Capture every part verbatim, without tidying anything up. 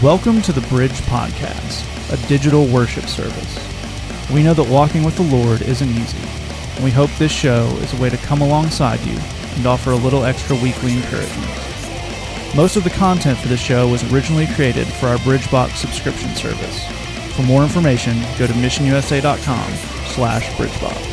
Welcome to the Bridge Podcast, a digital worship service. We know that walking with the Lord isn't easy, and we hope this show is a way to come alongside you and offer a little extra weekly encouragement. Most of the content for the show was originally created for our BridgeBox subscription service. For more information, go to missionusa.com slash BridgeBox.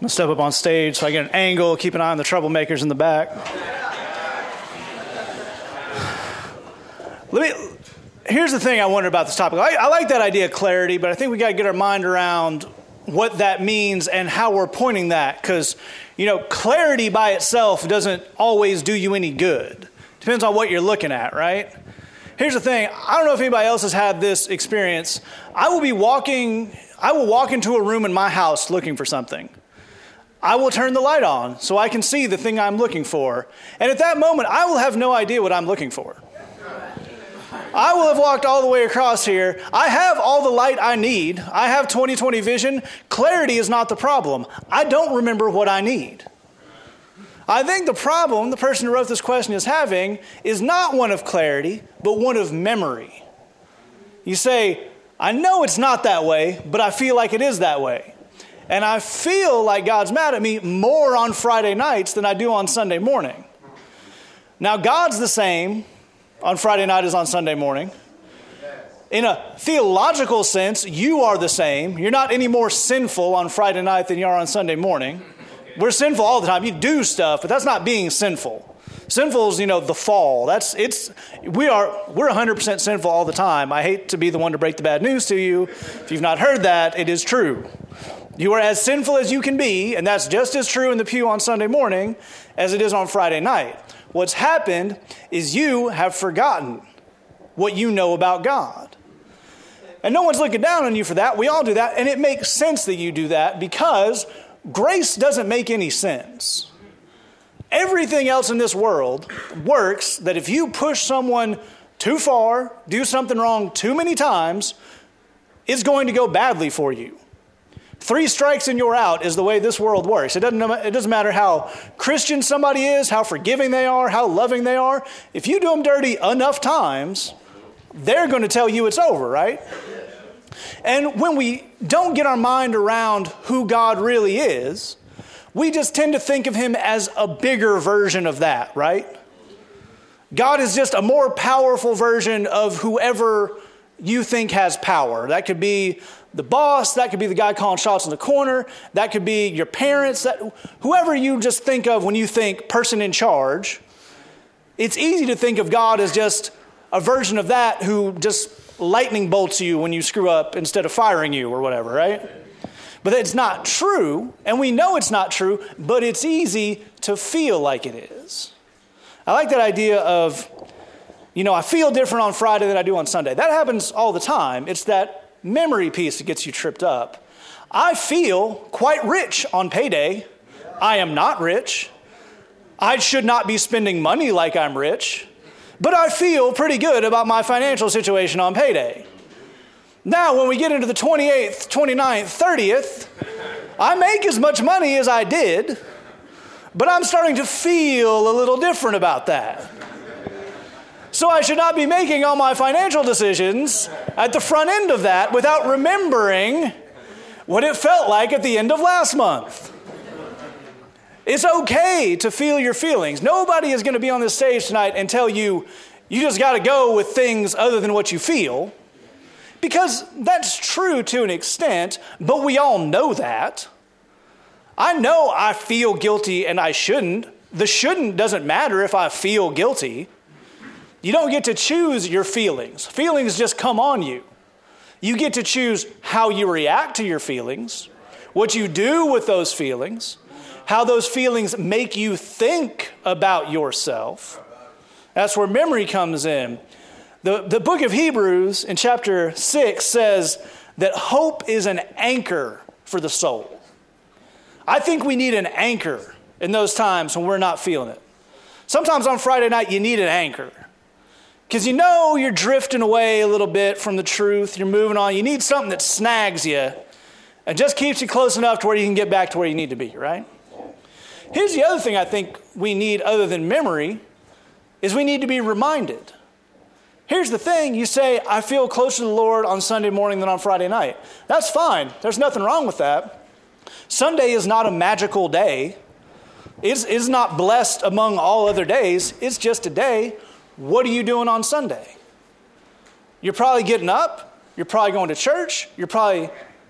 I'll step up on stage so I get an angle, keep an eye on the troublemakers in the back. Let me, here's the thing I wonder about this topic. I, I like that idea of clarity, but I think we got to get our mind around what that means and how we're pointing that. Because, you know, clarity by itself doesn't always do you any good. Depends on what you're looking at, right? Here's the thing. I don't know if anybody else has had this experience. I will be walking, I will walk into a room in my house looking for something. I will turn the light on so I can see the thing I'm looking for. And at that moment, I will have no idea what I'm looking for. I will have walked all the way across here. I have all the light I need. I have twenty twenty vision. Clarity is not the problem. I don't remember what I need. I think the problem the person who wrote this question is having is not one of clarity, but one of memory. You say, I know it's not that way, but I feel like it is that way. And I feel like God's mad at me more on Friday nights than I do on Sunday morning. Now, God's the same on Friday night as on Sunday morning. In a theological sense, you are the same. You're not any more sinful on Friday night than you are on Sunday morning. We're sinful all the time. You do stuff, but that's not being sinful. Sinful is, you know, the fall. That's it's we are we're one hundred percent sinful all the time. I hate to be the one to break the bad news to you. If you've not heard that, it is true. You are as sinful as you can be, and that's just as true in the pew on Sunday morning as it is on Friday night. What's happened is you have forgotten what you know about God. And no one's looking down on you for that. We all do that, and it makes sense that you do that because grace doesn't make any sense. Everything else in this world works that if you push someone too far, do something wrong too many times, it's going to go badly for you. Three strikes and you're out is the way this world works. It doesn't, it doesn't matter how Christian somebody is, how forgiving they are, how loving they are. If you do them dirty enough times, they're going to tell you it's over, right? And when we don't get our mind around who God really is, we just tend to think of him as a bigger version of that, right? God is just a more powerful version of whoever you think has power. That could be the boss, that could be the guy calling shots in the corner, that could be your parents, that whoever you just think of when you think person in charge. It's easy to think of God as just a version of that who just lightning bolts you when you screw up instead of firing you or whatever, right? But it's not true, and we know it's not true, but it's easy to feel like it is. I like that idea of, you know, I feel different on Friday than I do on Sunday. That happens all the time. It's that memory piece that gets you tripped up. I feel quite rich on payday. I am not rich. I should not be spending money like I'm rich, but I feel pretty good about my financial situation on payday. Now, when we get into the twenty-eighth, twenty-ninth, thirtieth, I make as much money as I did, but I'm starting to feel a little different about that. So I should not be making all my financial decisions at the front end of that without remembering what it felt like at the end of last month. It's okay to feel your feelings. Nobody is going to be on this stage tonight and tell you, you just got to go with things other than what you feel. Because that's true to an extent, but we all know that. I know I feel guilty and I shouldn't. The shouldn't doesn't matter if I feel guilty. You don't get to choose your feelings. Feelings just come on you. You get to choose how you react to your feelings, what you do with those feelings, how those feelings make you think about yourself. That's where memory comes in. The, the book of Hebrews in chapter six says that hope is an anchor for the soul. I think we need an anchor in those times when we're not feeling it. Sometimes on Friday night you need an anchor. Because you know you're drifting away a little bit from the truth. You're moving on. You need something that snags you and just keeps you close enough to where you can get back to where you need to be, right? Here's the other thing I think we need other than memory is we need to be reminded. Here's the thing. You say, I feel closer to the Lord on Sunday morning than on Friday night. That's fine. There's nothing wrong with that. Sunday is not a magical day. It's, it's not blessed among all other days. It's just a day. What are you doing on Sunday? You're probably getting up. You're probably going to church. You're probably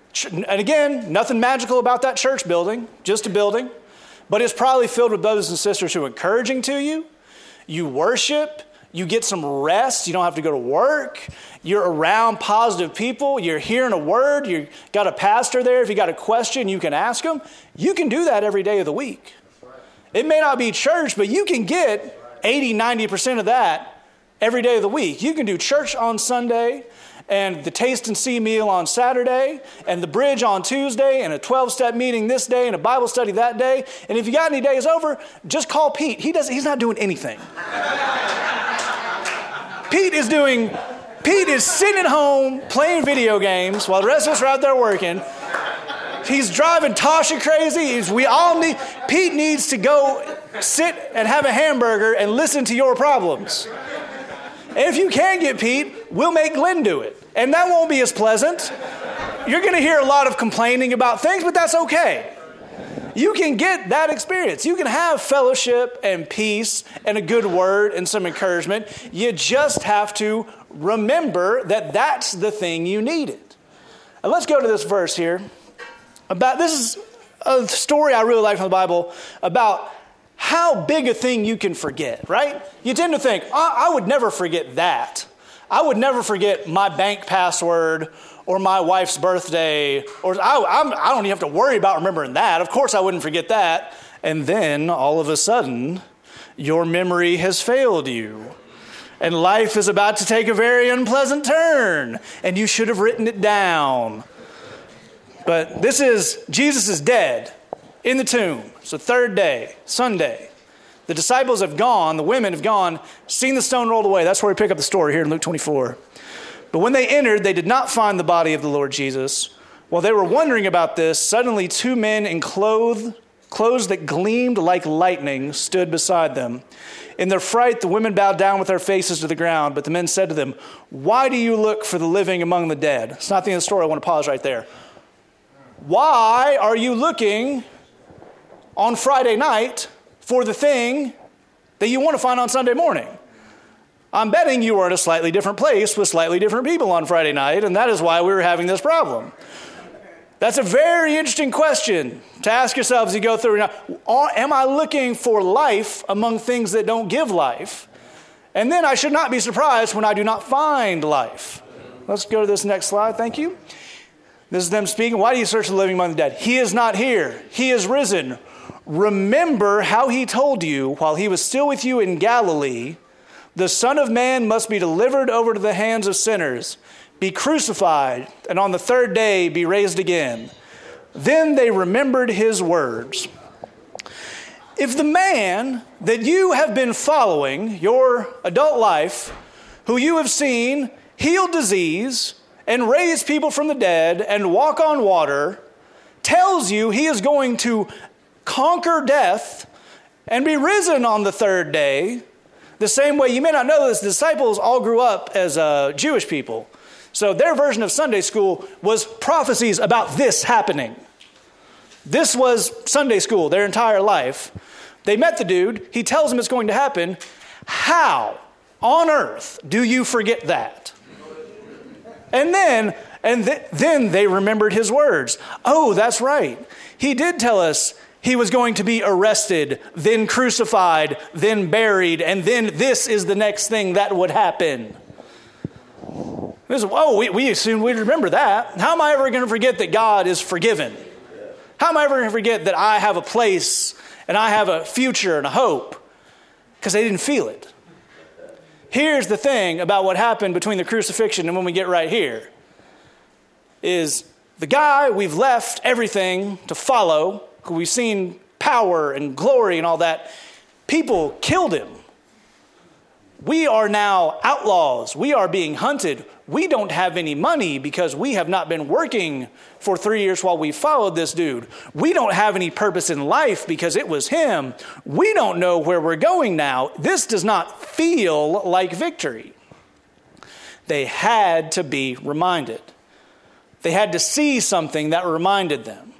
And again, nothing magical about that church building, just a building. But it's probably filled with brothers and sisters who are encouraging to you. You worship. You get some rest. You don't have to go to work. You're around positive people. You're hearing a word. You've got a pastor there. If you got a question, you can ask them. You can do that every day of the week. It may not be church, but you can get eighty, ninety percent of that every day of the week. You can do church on Sunday, and the taste and see meal on Saturday, and the bridge on Tuesday, and a twelve-step meeting this day, and a Bible study that day. And if you got any days over, just call Pete. He does. He's not doing anything. Pete is doing. Pete is sitting at home playing video games while the rest of us are out there working. He's driving Tasha crazy. He's, we all need. Pete needs to go sit and have a hamburger and listen to your problems. And if you can get Pete, we'll make Glenn do it. And that won't be as pleasant. You're going to hear a lot of complaining about things, but that's okay. You can get that experience. You can have fellowship and peace and a good word and some encouragement. You just have to remember that that's the thing you needed. And let's go to this verse here. About this is a story I really like from the Bible about how big a thing you can forget, right? You tend to think, I, I would never forget that. I would never forget my bank password or my wife's birthday, or I, I'm, I don't even have to worry about remembering that. Of course I wouldn't forget that. And then all of a sudden, your memory has failed you. And life is about to take a very unpleasant turn. And you should have written it down. But this is, Jesus is dead in the tomb. It's the third day, Sunday. The disciples have gone, the women have gone, seen the stone rolled away. That's where we pick up the story here in Luke twenty-four. But when they entered, they did not find the body of the Lord Jesus. While they were wondering about this, suddenly two men in clothes, clothes that gleamed like lightning stood beside them. In their fright, the women bowed down with their faces to the ground, but the men said to them, "Why do you look for the living among the dead?" It's not the end of the story. I want to pause right there. Why are you looking on Friday night for the thing that you want to find on Sunday morning? I'm betting you were in a slightly different place with slightly different people on Friday night, and that is why we were having this problem. That's a very interesting question to ask yourselves as you go through. Now, am I looking for life among things that don't give life? And then I should not be surprised when I do not find life. Let's go to this next slide. Thank you. This is them speaking. Why do you search the living among the dead? He is not here. He is risen. Remember how he told you while he was still with you in Galilee, the Son of Man must be delivered over to the hands of sinners, be crucified, and on the third day be raised again. Then they remembered his words. If the man that you have been following your adult life, who you have seen heal disease and raise people from the dead and walk on water, tells you he is going to conquer death and be risen on the third day, the same way, you may not know this, the disciples all grew up as uh, Jewish people. So their version of Sunday school was prophecies about this happening. This was Sunday school their entire life. They met the dude. He tells them it's going to happen. How on earth do you forget that? And then, and th- then they remembered his words. Oh, that's right. He did tell us he was going to be arrested, then crucified, then buried, and then this is the next thing that would happen. This, oh, we, we assume we'd remember that. How am I ever going to forget that God is forgiven? How am I ever going to forget that I have a place and I have a future and a hope? Because they didn't feel it. Here's the thing about what happened between the crucifixion and when we get right here. Is the guy we've left everything to follow, who we've seen power and glory and all that, people killed him. We are now outlaws. We are being hunted. We don't have any money because we have not been working for three years while we followed this dude. We don't have any purpose in life because it was him. We don't know where we're going now. This does not feel like victory. They had to be reminded. They had to see something that reminded them.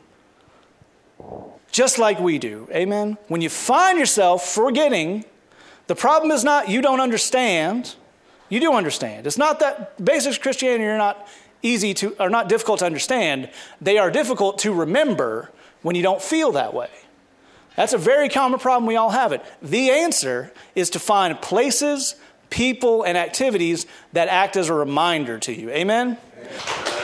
Just like we do. Amen? When you find yourself forgetting, the problem is not you don't understand. You do understand. It's not that basics Christianity, you're not easy to, or not difficult to understand. They are difficult to remember when you don't feel that way. That's a very common problem. We all have it. The answer is to find places, people, and activities that act as a reminder to you. Amen? Amen.